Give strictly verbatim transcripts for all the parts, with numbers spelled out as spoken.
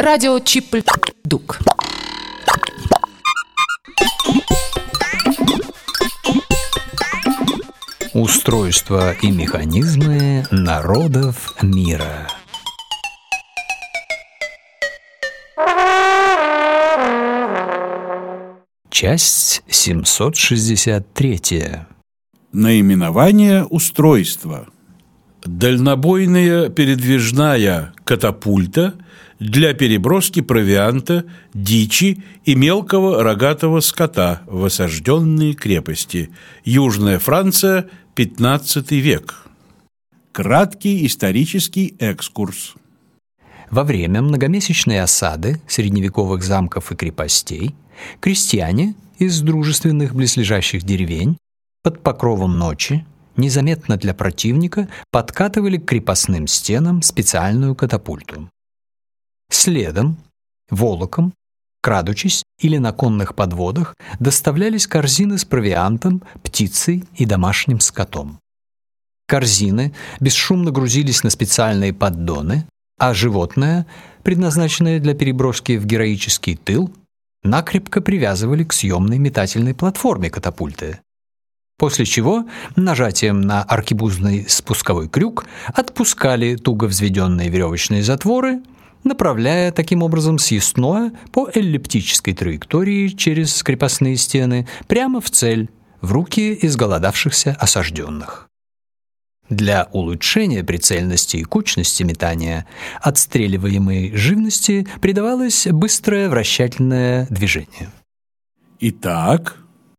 Радио Чип-Дук. Устройства и механизмы народов мира. Часть семьсот шестьдесят три. Наименование устройства. Дальнобойная передвижная катапульта для переброски провианта, дичи и мелкого рогатого скота в осажденные крепости. Южная Франция, пятнадцатый век. Краткий исторический экскурс. Во время многомесячной осады средневековых замков и крепостей крестьяне из дружественных близлежащих деревень под покровом ночи незаметно для противника подкатывали к крепостным стенам специальную катапульту. Следом, волоком, крадучись или на конных подводах доставлялись корзины с провиантом, птицей и домашним скотом. Корзины бесшумно грузились на специальные поддоны, а животное, предназначенное для переброски в героический тыл, накрепко привязывали к съемной метательной платформе катапульты, после чего нажатием на аркебузный спусковой крюк отпускали туго взведенные веревочные затворы, направляя таким образом съестное по эллиптической траектории через крепостные стены прямо в цель, в руки изголодавшихся осажденных. Для улучшения прицельности и кучности метания отстреливаемой живности придавалось быстрое вращательное движение. Итак,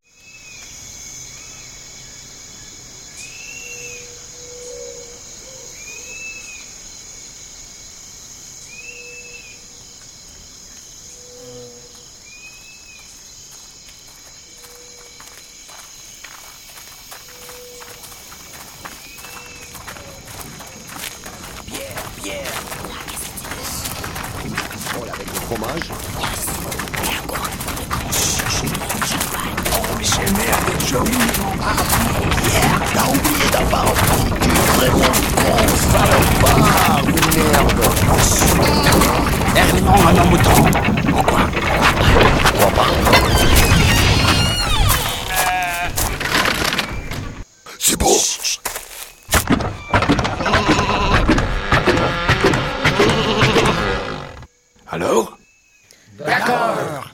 C'est beau. Alors? D'accord.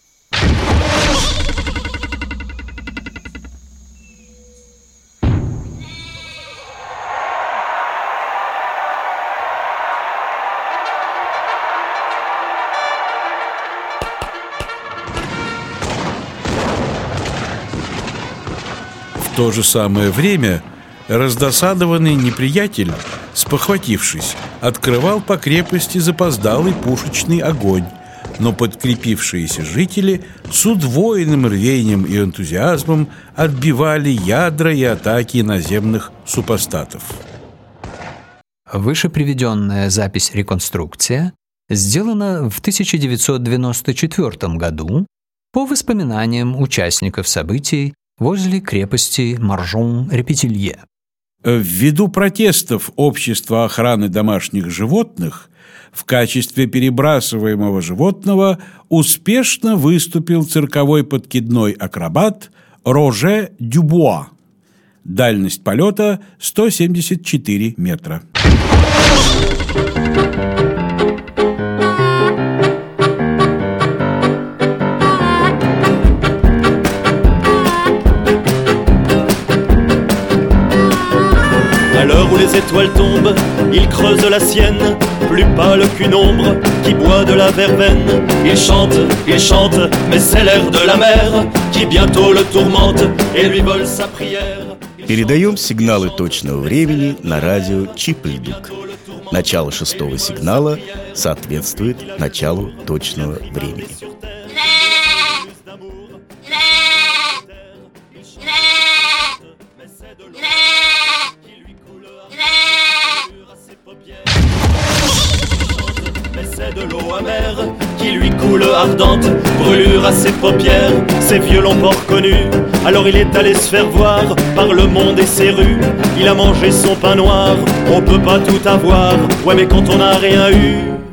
в то же самое время раздосадованный неприятель, спохватившись, открывал по крепости запоздалый пушечный огонь, но подкрепившиеся жители с удвоенным рвением и энтузиазмом отбивали ядра и атаки наземных супостатов. Выше приведенная запись-реконструкция сделана в тысяча девятьсот девяносто четвёртом году по воспоминаниям участников событий возле крепости Маржон-Репетилье. Ввиду протестов Общества охраны домашних животных в качестве перебрасываемого животного успешно выступил цирковой подкидной акробат Роже Дюбуа. Дальность полета сто семьдесят четыре метра. À l'heure où les étoiles tombent, il creuse la sienne, plus pâle qu'une ombre qui boit de la verveine. Il chante, il chante, mais c'est l'air de la mer qui bientôt le tourmente et lui vole sa prière. Передаем сигналы точного времени на радио Чип-Дук. Начало шестого сигнала соответствует началу точного времени. C'est de l'eau amère qui lui coule ardente, brûlure à ses paupières, ses violons pas reconnus. Alors il est allé se faire voir par le monde et ses rues. Il a mangé son pain noir, on peut pas tout avoir, ouais mais quand on n'a rien eu,